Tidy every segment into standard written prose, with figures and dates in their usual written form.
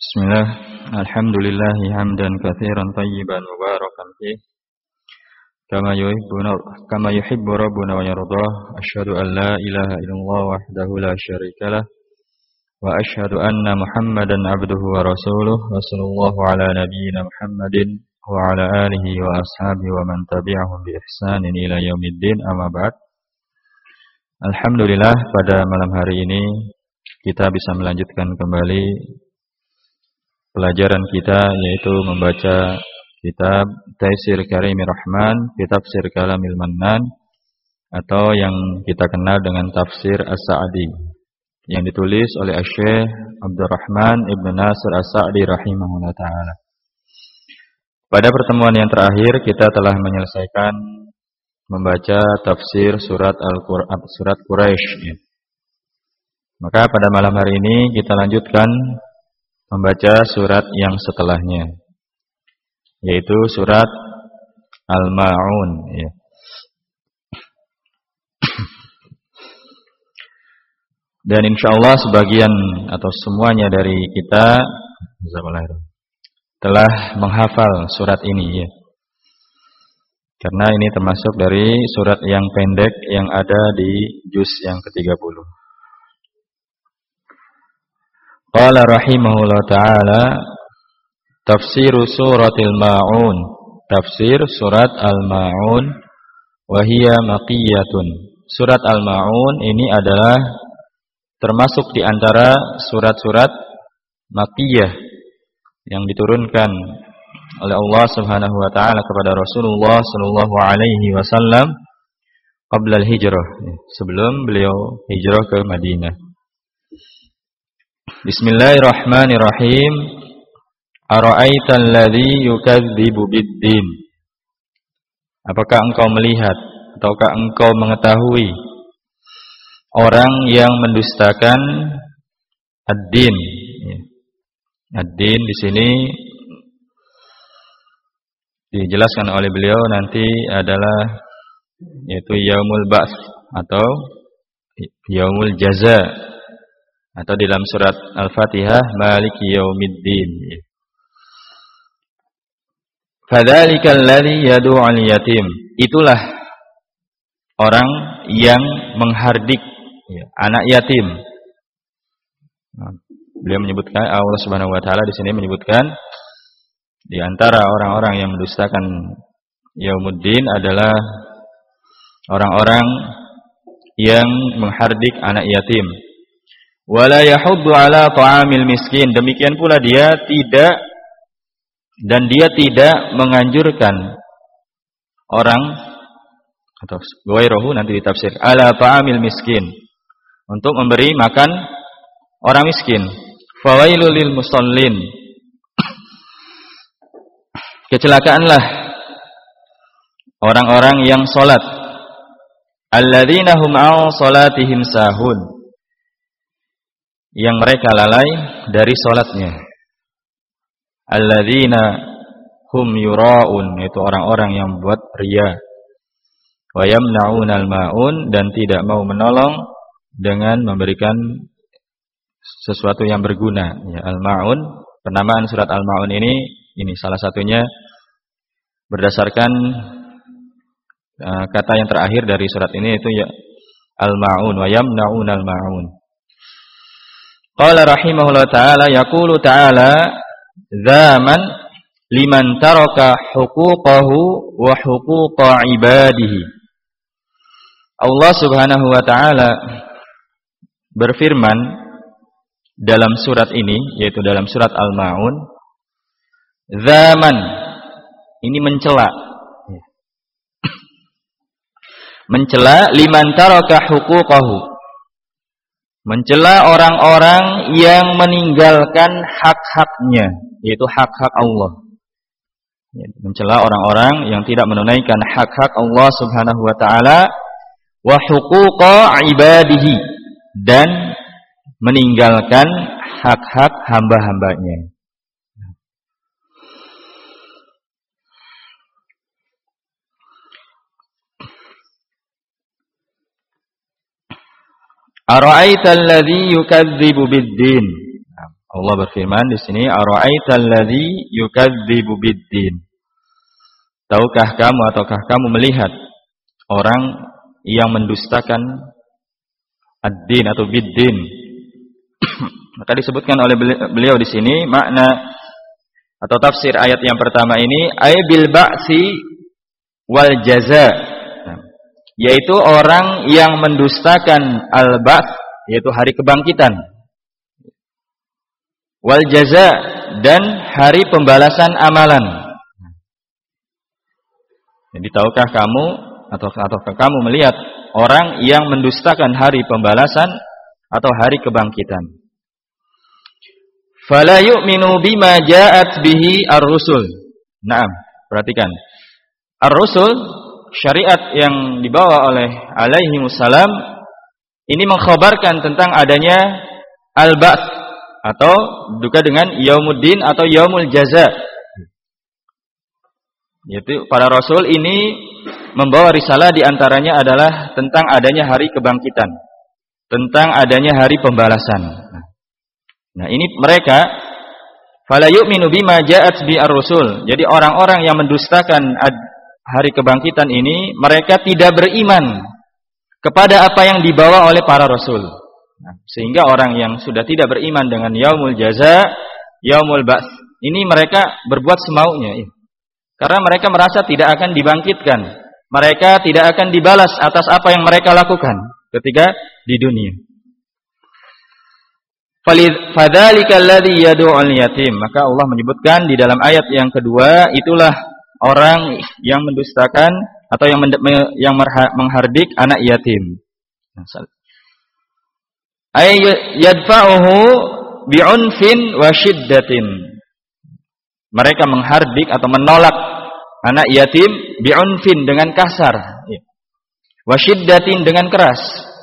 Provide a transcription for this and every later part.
Bismillah, alhamdulillahi hamdan katsiran tayyiban mubarakan fih kama yuhibbu rabbuna wa yardah. Asyhadu an la ilaha illallah wahdahu la syarikalah wa asyhadu anna Muhammadan abduhu wa rasuluh. Wa sallallahu ala nabiyyina Muhammadin wa ala alihi wa ashabihi wa man tabi'ahum bi ihsanin ila yaumiddin, amma ba'd. Alhamdulillah, pada malam hari ini kita bisa melanjutkan kembali pelajaran kita, yaitu membaca kitab Taisir Karimir Rahman, kitab Tafsir Kalamil Mannan, atau yang kita kenal dengan Tafsir As-Sa'di, yang ditulis oleh Syekh Abdurrahman Ibn Nasir As-Sa'di rahimahullah ta'ala. Pada pertemuan yang terakhir kita telah menyelesaikan membaca tafsir surat Al-Qur'an, surat Quraisy. Maka pada malam hari ini kita lanjutkan membaca surat yang setelahnya, yaitu surat Al-Ma'un, ya. Dan insyaallah sebagian atau semuanya dari kita telah menghafal surat ini, ya. Karena ini termasuk dari surat yang pendek yang ada di juz yang ke-30. Qala rahimahullah ta'ala, tafsiru suratil ma'un, tafsir surat al-ma'un, wahiyya maqiyatun. Surat al-ma'un ini adalah termasuk di antara surat-surat maqiyah yang diturunkan oleh Allah Subhanahu wa ta'ala kepada Rasulullah sallallahu alaihi wasallam qabla al-hijrah, sebelum beliau hijrah ke Madinah. Bismillahirrahmanirrahim. Ara'aital ladzi yukadzibu biddin. Apakah engkau melihat ataukah engkau mengetahui orang yang mendustakan ad-din? Ad-din di sini dijelaskan oleh beliau nanti adalah yaitu yaumul ba'ts atau yaumul jaza, atau di dalam surat Al-Fatihah Maliki Yaumiddin. Fadzalikal ladzi yad'ul yatim. Itulah orang yang menghardik anak yatim. Beliau menyebutkan, Allah Subhanahu wa taala di sini menyebutkan di antara orang-orang yang mendustakan Yaumuddin adalah orang-orang yang menghardik anak yatim. Wala yahuddu ala ta'amil miskin. Demikian pula dia tidak menganjurkan orang atau ghairuhu nanti ditafsir ala ta'amil miskin, untuk memberi makan orang miskin. Fawailul lil musallin. Kecelakaanlah orang-orang yang salat. Alladzina hum an salatihim sahun. Yang mereka lalai dari salatnya. Alladzina hum yura'un, itu orang-orang yang buat riya. Wa yamna'unal ma'un, dan tidak mau menolong dengan memberikan sesuatu yang berguna. Ya, al-ma'un, penamaan surat al-ma'un ini salah satunya berdasarkan kata yang terakhir dari surat ini, itu ya al-ma'un, wa yamna'unal ma'un. Qala rahimahullah ta'ala, yaqulu ta'ala zaman liman taraka huquqahu wa huquqa ibadihi. Allah Subhanahu wa ta'ala berfirman dalam surat ini, yaitu dalam surat Al-Ma'un, zaman, ini mencela liman taraka huquqahu, mencela orang-orang yang meninggalkan hak-haknya, yaitu hak-hak Allah. Mencela orang-orang yang tidak menunaikan hak-hak Allah Subhanahu wa ta'ala, wa huquqa ibadihi, dan meninggalkan hak-hak hamba-hambanya. Ara'aital ladzi yukadzibu biddin. Allah berfirman di sini, ara'aital ladzi yukadzibu biddin. Tahukah kamu ataukah kamu melihat orang yang mendustakan ad-din atau biddin? Maka disebutkan oleh beliau di sini makna atau tafsir ayat yang pertama ini ay bil ba'si wal jaza, yaitu orang yang mendustakan al-ba'ts, yaitu hari kebangkitan, wal jaza, dan hari pembalasan amalan. Jadi tahukah kamu ataukah kamu melihat orang yang mendustakan hari pembalasan atau hari kebangkitan? Fala yu'minu bima ja'at bihi ar-rusul. Naam, perhatikan. Ar-rusul, syariat yang dibawa oleh alaihi wassalam, ini mengkhabarkan tentang adanya al-ba'ts atau juga dengan yaumuddin atau yaumul jaza. Yaitu para rasul ini membawa risalah, diantaranya adalah tentang adanya hari kebangkitan, tentang adanya hari pembalasan. Nah, ini mereka fala yu'minu bima ja'at bi ar-rusul. Jadi orang-orang yang mendustakan hari kebangkitan ini, mereka tidak beriman kepada apa yang dibawa oleh para rasul. Nah, sehingga orang yang sudah tidak beriman dengan yaumul jaza, yaumul ba'ts, ini mereka berbuat semaunya. Karena mereka merasa tidak akan dibangkitkan. Mereka tidak akan dibalas atas apa yang mereka lakukan ketika di dunia. Fadzalika alladzi yad'ul yatim. Maka Allah menyebutkan di dalam ayat yang kedua, itulah orang yang mendustakan atau yang menghardik anak yatim. Ay yadfa'uhu bi'unfin wa shiddatin. Mereka menghardik atau menolak anak yatim bi'unfin, dengan kasar, wa shiddatin, dengan keras.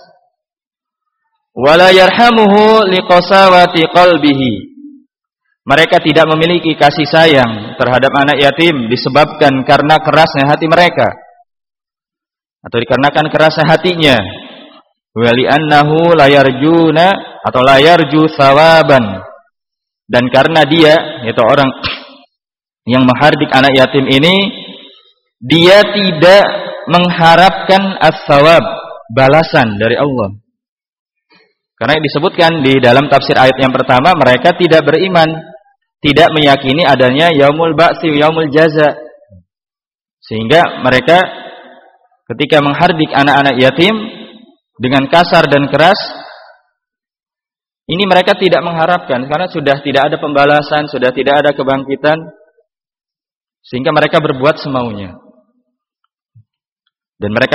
Wala yarhamuhu liqasawati qalbihi. Mereka tidak memiliki kasih sayang terhadap anak yatim disebabkan karena kerasnya hati mereka, atau dikarenakan kerasnya hatinya. Wa li'annahu la yarjuna atau la yarju thawaban, dan karena dia, yaitu orang yang menghardik anak yatim ini, dia tidak mengharapkan as-thawab, balasan dari Allah. Karena disebutkan di dalam tafsir ayat yang pertama, mereka tidak beriman, tidak meyakini adanya yaumul ba'si, yaumul jaza. Sehingga mereka ketika menghardik anak-anak yatim dengan kasar dan keras, ini mereka tidak mengharapkan, karena sudah tidak ada pembalasan, sudah tidak ada kebangkitan, sehingga mereka berbuat semaunya. Dan mereka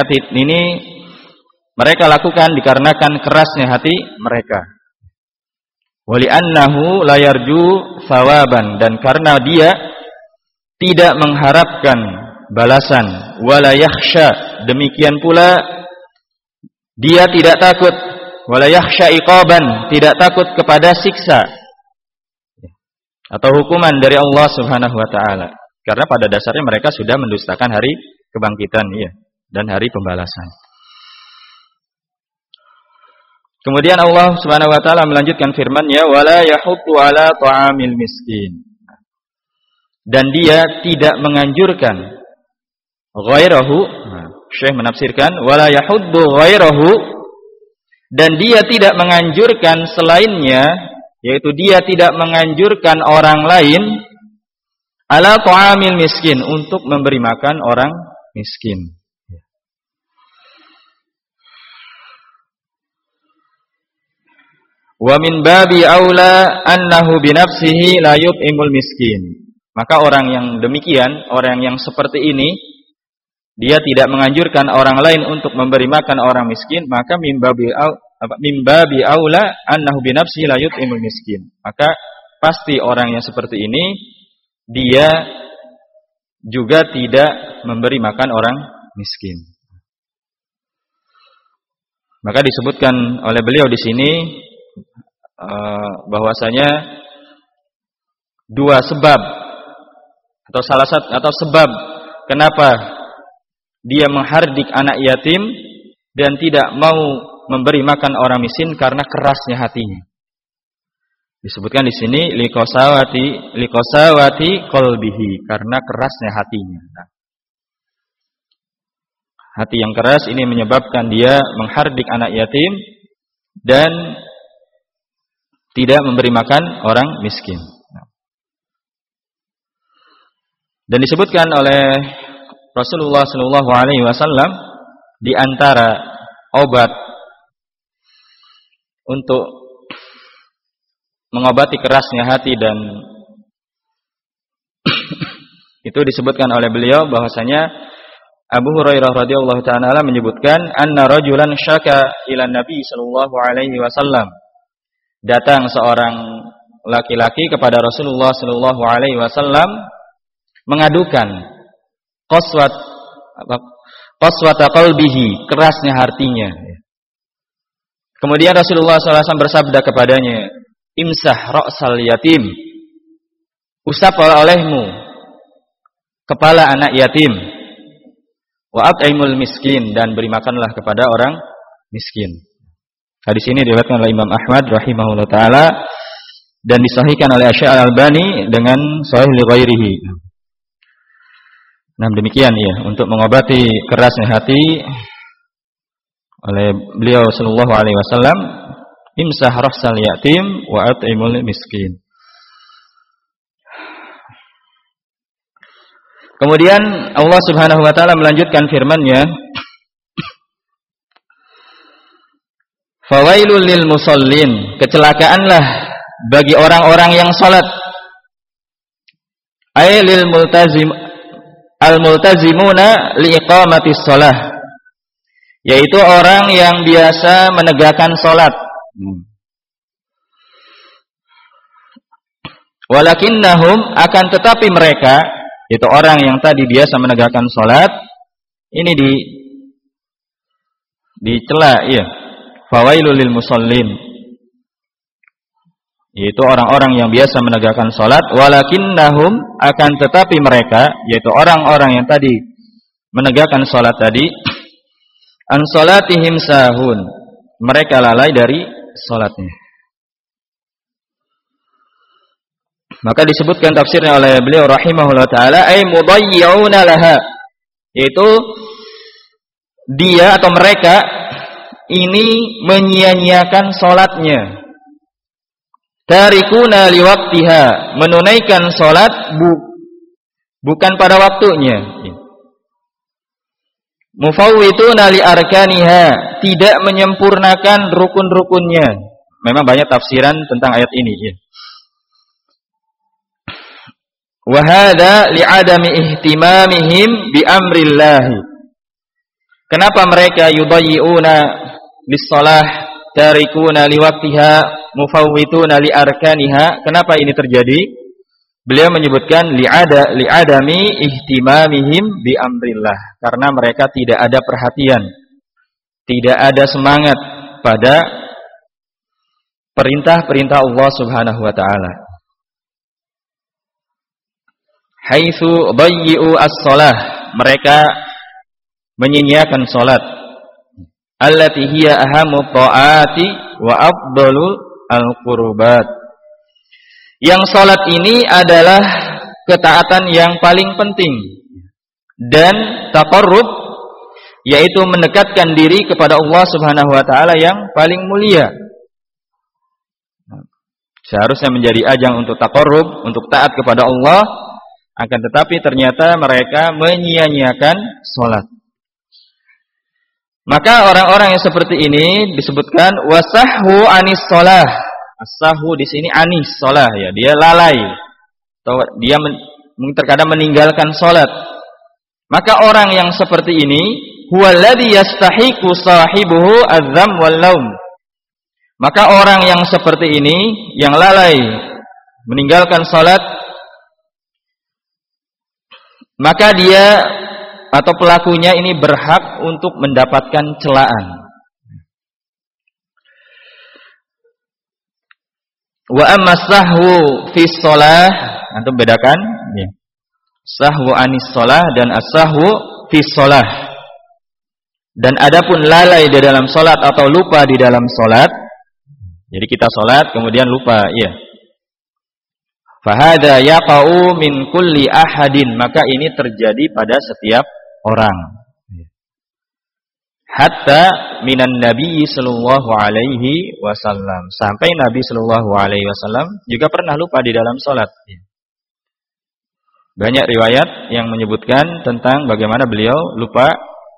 lakukan dikarenakan kerasnya hati mereka. Wali annahu la yarju thawaban, dan karena dia tidak mengharapkan balasan, wala yakhsha, demikian pula dia tidak takut, wala yakhsha iqaban, tidak takut kepada siksa atau hukuman dari Allah Subhanahu wa taala. Karena pada dasarnya mereka sudah mendustakan hari kebangkitan, dan hari pembalasan. Kemudian Allah Subhanahu wa taala melanjutkan firman-Nya, wala yahuddu ala ta'amil miskin. Dan dia tidak menganjurkan ghairahu, Syekh menafsirkan wala yahuddu ghairahu, dan dia tidak menganjurkan selainnya, yaitu dia tidak menganjurkan orang lain ala ta'amil miskin, untuk memberi makan orang miskin. Wa min babi aula annahu binafsihi la yut'imul miskin. Maka orang yang demikian, orang yang seperti ini, dia tidak menganjurkan orang lain untuk memberi makan orang miskin, maka min babi aula annahu binafsihi la yut'imul miskin. Maka pasti orang yang seperti ini, dia juga tidak memberi makan orang miskin. Maka disebutkan oleh beliau di sini bahwasanya dua sebab atau salah satu atau sebab kenapa dia menghardik anak yatim dan tidak mau memberi makan orang miskin, karena kerasnya hatinya. Disebutkan di sini liqasawati qalbihi, karena kerasnya hatinya. Nah, hati yang keras ini menyebabkan dia menghardik anak yatim dan tidak memberi makan orang miskin. Dan disebutkan oleh Rasulullah sallallahu alaihi wasallam di antara obat untuk mengobati kerasnya hati, dan itu disebutkan oleh beliau bahwasanya Abu Hurairah radhiyallahu ta'ala menyebutkan anna rajulan syaka ila Nabi sallallahu alaihi wasallam. Datang seorang laki-laki kepada Rasulullah sallallahu alaihi wasallam mengadukan qaswata qalbihi, kerasnya hatinya. Kemudian Rasulullah SAW bersabda kepadanya, imsah ra'sal yatim, usap olehmu kepala anak yatim, wa at'imul miskin, dan beri makanlah kepada orang miskin. Hadis ini diriwayatkan oleh Imam Ahmad rahimahullah taala dan disahihkan oleh Syekh Al-Albani dengan sahih li ghairihi. Nah, demikian ya untuk mengobati kerasnya hati oleh beliau sallallahu alaihi wasallam, imsah ra'sal yatim wa at'imul miskin. Kemudian Allah Subhanahu wa taala melanjutkan firman-Nya, fawailul lil musallin, kecelakaanlah bagi orang-orang yang salat. Ay lil multazimuna liiqamatis shalah, yaitu orang yang biasa menegakkan salat. Walakinnahum, akan tetapi mereka, itu orang yang tadi biasa menegakkan salat, ini dicela ya. Fawailul lil musallin, yaitu orang-orang yang biasa menegakkan salat. Walakinnahum, akan tetapi mereka, yaitu orang-orang yang tadi menegakkan salat tadi, an salatihim sahun, mereka lalai dari salatnya. Maka disebutkan tafsirnya oleh beliau rahimahullah taala, ay mudayyi'una laha, yaitu dia atau mereka ini menyia-nyiakan salatnya. Tarikuna liwaqtiha, menunaikan salat bukan pada waktunya. Mufawwituna li arkaniha, tidak menyempurnakan rukun-rukunnya. Memang banyak tafsiran tentang ayat ini ya. Wa hadza li'adami ihtimamihim bi amrillah. Kenapa mereka yudayyi'una lis-shalah, tarikuna liwaqtiha, mufawwituna li arkaniha? Kenapa ini terjadi? Beliau menyebutkan li'adami ihtimamihim bi amrillah, karena mereka tidak ada perhatian, tidak ada semangat pada perintah-perintah Allah Subhanahu wa taala. Haitsu dayyi'u as-shalah, mereka menyia-nyiakan salat. Allati hiya ahammu ta'ati wa afdalul al-qurbat. Yang salat ini adalah ketaatan yang paling penting dan taqarrub, yaitu mendekatkan diri kepada Allah Subhanahu wa taala yang paling mulia. Seharusnya menjadi ajang untuk taqarrub, untuk taat kepada Allah. Akan tetapi ternyata mereka menyia-nyiakan salat. Maka orang-orang yang seperti ini disebutkan wasahhu anis shalah. As-sahhu di sini anis shalah ya, dia lalai atau dia terkadang meninggalkan salat. Maka orang yang seperti ini huwallazi yastahiqu sahibuhu adzam wal laum. Maka orang yang seperti ini yang lalai meninggalkan salat, maka dia atau pelakunya ini berhak untuk mendapatkan celaan. Wa amma sahwu fi shalah, antum bedakan ya. Sahwu anis shalah dan as-sahwu fi shalah. Dan adapun lalai di dalam salat atau lupa di dalam salat, jadi kita salat kemudian lupa, ya. Fahada yaqa'u min kulli ahadin, maka ini terjadi pada setiap orang. Hatta minan Nabi sallallahu alaihi wasallam, sampai Nabi sallallahu alaihi wasallam juga pernah lupa di dalam salat. Banyak riwayat yang menyebutkan tentang bagaimana beliau lupa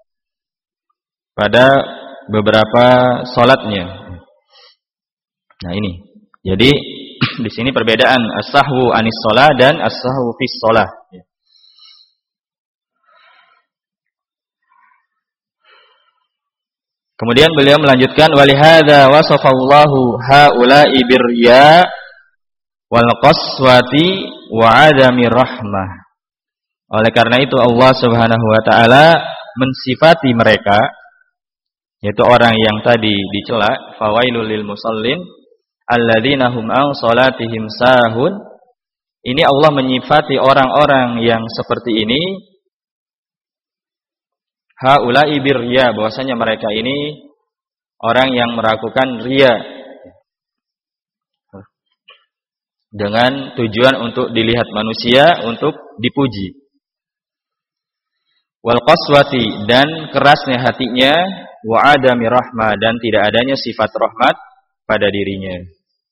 pada beberapa salatnya. Nah ini. Jadi di sini perbedaan as-sahwu anis shalah dan as-sahwu fis shalah. Kemudian beliau melanjutkan walihada wasafallahu haula'i birriya wal qaswati wa adami rahmah. Oleh karena itu Allah Subhanahu wa taala mensifati mereka, yaitu orang yang tadi dicela, fawailul lil musallin alladzina hum an salatihim sahun. Ini Allah menyifati orang-orang yang seperti ini, haula'i birriya, bahwasanya mereka ini orang yang melakukan riya dengan tujuan untuk dilihat manusia, untuk dipuji. Wal qaswati, dan kerasnya hatinya, wa adami rahmah, dan tidak adanya sifat rahmat pada dirinya.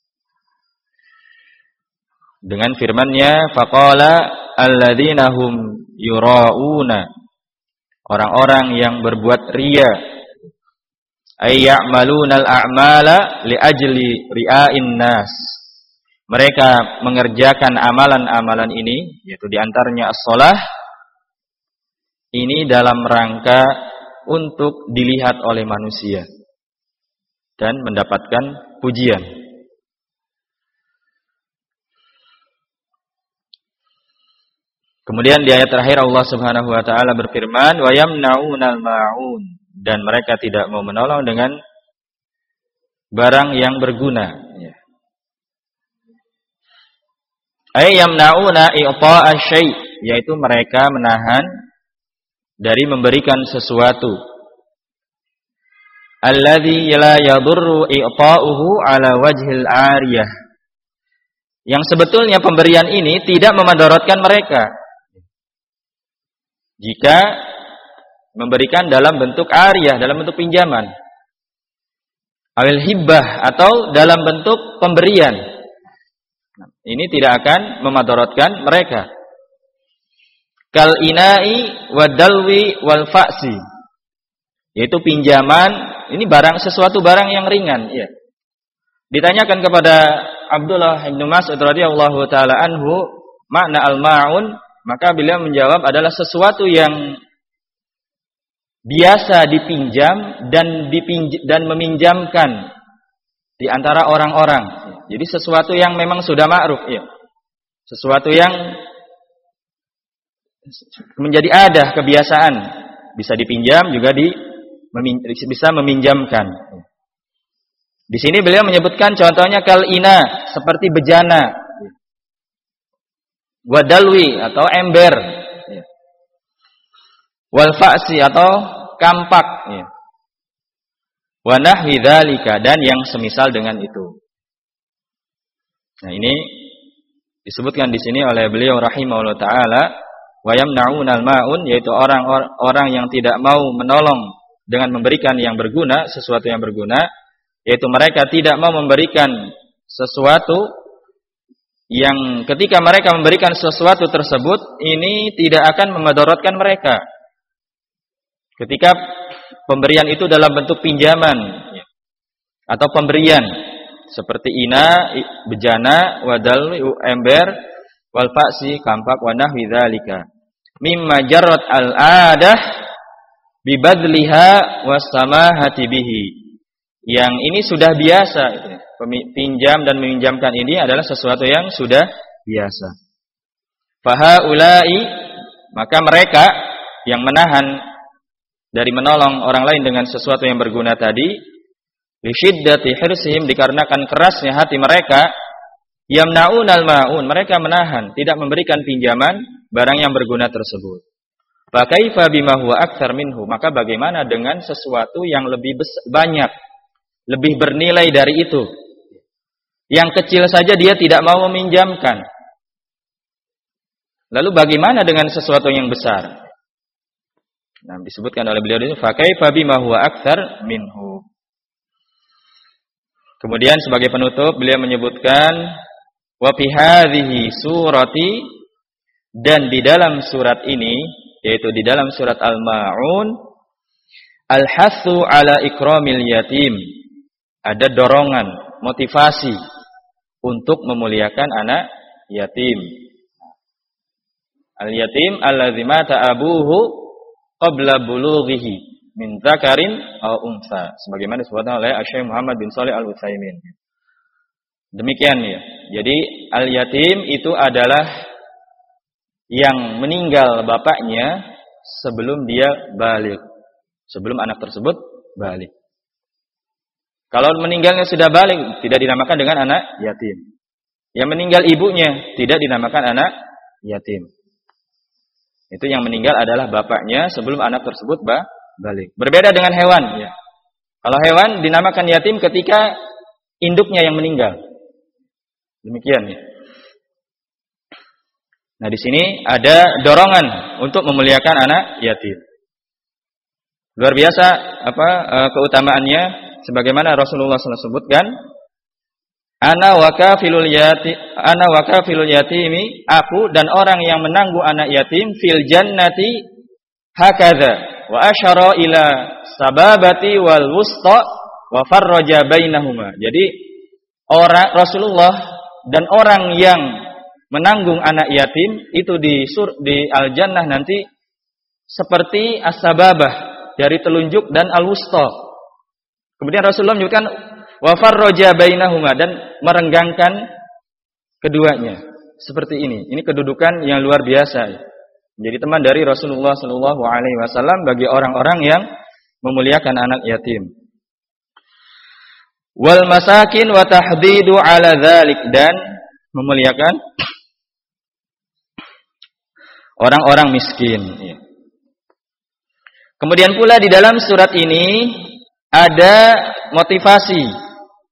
Dengan firman-Nya, faqala alladzina hum yura'una, orang-orang yang berbuat riya, ay ya'malunal a'mala li ajli ria'in nas. Mereka mengerjakan amalan-amalan ini, yaitu diantaranya as-shalah, ini dalam rangka untuk dilihat oleh manusia dan mendapatkan pujian. Kemudian di ayat terakhir Allah Subhanahu wa taala berfirman, wa yamna'unal ma'un, dan mereka tidak mau menolong dengan barang yang berguna. Ay yamna'una i'ta'a syai', yaitu mereka menahan dari memberikan sesuatu. Alladzi la yadurru i'ta'uhu 'ala wajhil 'ariyah, yang sebetulnya pemberian ini tidak memadaratkan mereka jika memberikan dalam bentuk ariyah, dalam bentuk pinjaman, awil hibbah, atau dalam bentuk pemberian. Ini tidak akan memadaratkan mereka. Kal ina'i wadalwi wal fa'si, yaitu pinjaman, ini sesuatu barang yang ringan. Ya. Ditanyakan kepada Abdullah bin Mas'ud radhiyallahu taala anhu makna al-ma'un, maka beliau menjawab adalah sesuatu yang biasa dipinjam dan meminjamkan di antara orang-orang. Jadi sesuatu yang memang sudah ma'ruf, ya. Sesuatu yang menjadi adah, kebiasaan, bisa dipinjam juga bisa meminjamkan. Di sini beliau menyebutkan contohnya kal ina, seperti bejana, wadalwi atau ember, wal fa'si atau kampak, wa nahwi dzalika, dan yang semisal dengan itu. Nah, ini disebutkan di sini oleh beliau rahimahullah taala, wa yamna'unal ma'un, yaitu orang yang tidak mau menolong dengan memberikan yang berguna, sesuatu yang berguna, yaitu mereka tidak mau memberikan sesuatu yang ketika mereka memberikan sesuatu tersebut, ini tidak akan memadaratkan mereka. Ketika pemberian itu dalam bentuk pinjaman atau pemberian, seperti ina, bejana, wadal, ember, wal fa'si, kampak, wa nahwi dzalika. Mimma jarrat al-adah bibadliha wassamahati bihi. Yang ini sudah biasa, pinjam dan meminjamkan ini adalah sesuatu yang sudah biasa. Fahaulai, maka mereka yang menahan dari menolong orang lain dengan sesuatu yang berguna tadi, lisyiddati hirsihim, dikarenakan kerasnya hati mereka, yamna'unal ma'un, mereka menahan, tidak memberikan pinjaman barang yang berguna tersebut. Fa kaifa bima huwa aktsar minhu, maka bagaimana dengan sesuatu yang lebih banyak, lebih bernilai dari itu. Yang kecil saja dia tidak mau meminjamkan. Lalu bagaimana dengan sesuatu yang besar? Nah, disebutkan oleh beliau ini, fa kaifa bima huwa aktsar minhu. Kemudian sebagai penutup beliau menyebutkan wa fi hadhihi surati, dan di dalam surat ini, yaitu di dalam surat Al-Ma'un, al-hatsu ala ikramil yatim. Ada dorongan, motivasi untuk memuliakan anak yatim. Al-yatim allazi mata abuhu qabla bulughihi min dzakarin aw unsa, sebagaimana disebutkan oleh Syekh Muhammad bin Shalih Al-Utsaimin. Demikian ya. Jadi al-yatim itu adalah yang meninggal bapaknya sebelum dia baligh, sebelum anak tersebut baligh. Kalau meninggalnya sudah baligh, tidak dinamakan dengan anak yatim. Yang meninggal ibunya tidak dinamakan anak yatim. Itu yang meninggal adalah bapaknya sebelum anak tersebut balik. Berbeda dengan hewan. Ya. Kalau hewan dinamakan yatim ketika induknya yang meninggal. Demikian. Ya. Nah, di sini ada dorongan untuk memuliakan anak yatim. Luar biasa keutamaannya, sebagaimana Rasulullah SAW sebutkan, Ana wa kafilul yatimi, aku dan orang yang menanggung anak yatim fil jannati hakadha wa asyara ila sababati wal wusta wa farraja bainahuma. Jadi orang Rasulullah dan orang yang menanggung anak yatim itu di al-jannah nanti seperti as-sababah dari telunjuk dan al-wusta. Kemudian Rasulullah menyebutkan wa farraja bainahuma, dan merenggangkan keduanya. Seperti ini. Ini kedudukan yang luar biasa. Jadi teman dari Rasulullah sallallahu alaihi wasallam bagi orang-orang yang memuliakan anak yatim. Wal masakin wa tahdidu ala dzalik, dan memuliakan orang-orang miskin. Kemudian pula di dalam surat ini ada motivasi,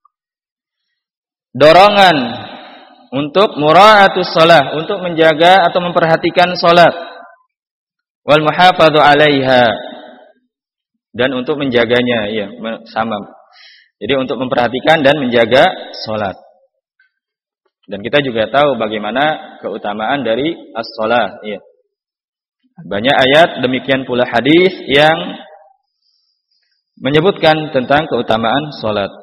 dorongan untuk mura'atus shalah, untuk menjaga atau memperhatikan salat, wal muhafadzu 'alaiha, dan untuk menjaganya, ya, sama. Jadi untuk memperhatikan dan menjaga salat. Dan kita juga tahu bagaimana keutamaan dari as-shalah, ya. Banyak ayat, demikian pula hadis yang menyebutkan tentang keutamaan salat.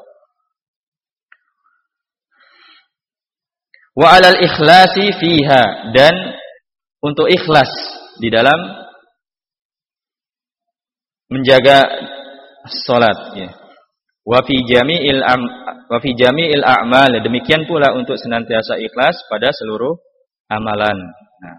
Wa 'alal ikhlasi fiha, dan untuk ikhlas di dalam menjaga salat, ya. Wa fi jami'il a'mal, demikian pula untuk senantiasa ikhlas pada seluruh amalan. Nah.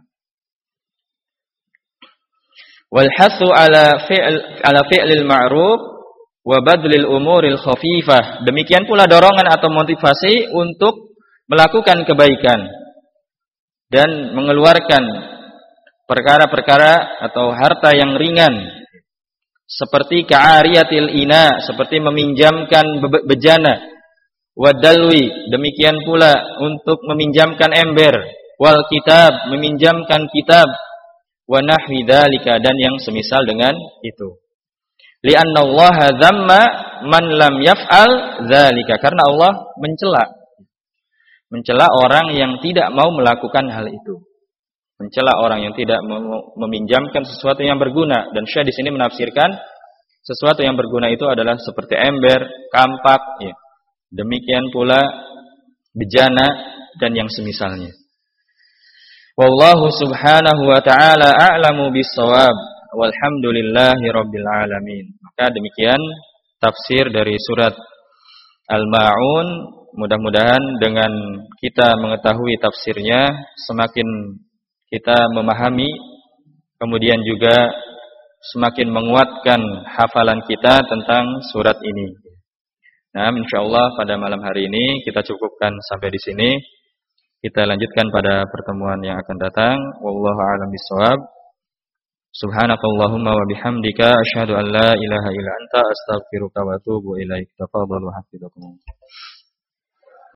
Wal hasu ala fi'lil ma'ruf wa badlil umuril khafifah, demikian pula dorongan atau motivasi untuk melakukan kebaikan dan mengeluarkan perkara-perkara atau harta yang ringan, seperti ka'ariyatil ina, seperti meminjamkan bejana, wadalwi, demikian pula untuk meminjamkan ember, wal kitab, meminjamkan kitab, wa nahwi dzalika, dan yang semisal dengan itu. Li'anna Allah dzamma man lam yaf'al dzalika, karena Allah mencela orang yang tidak mau melakukan hal itu. Mencela orang yang tidak meminjamkan sesuatu yang berguna. Dan Syekh di sini menafsirkan sesuatu yang berguna itu adalah seperti ember, kampak, ya. Demikian pula bejana dan yang semisalnya. Wallahu subhanahu wa ta'ala a'lamu bis-shawab. Walhamdulillahi rabbil alamin. Maka demikian tafsir dari surat Al-Ma'un. Mudah-mudahan dengan kita mengetahui tafsirnya, semakin kita memahami, kemudian juga semakin menguatkan hafalan kita tentang surat ini. Nah, insyaallah pada malam hari ini kita cukupkan sampai di sini. Kita lanjutkan pada pertemuan yang akan datang. Wallahu a'lam bishawab. Subhanakallahumma wa bihamdika asyhadu an la ilaha illa anta astaghfiruka wa atubu ilaik. Tafadhalu hafizakumullah.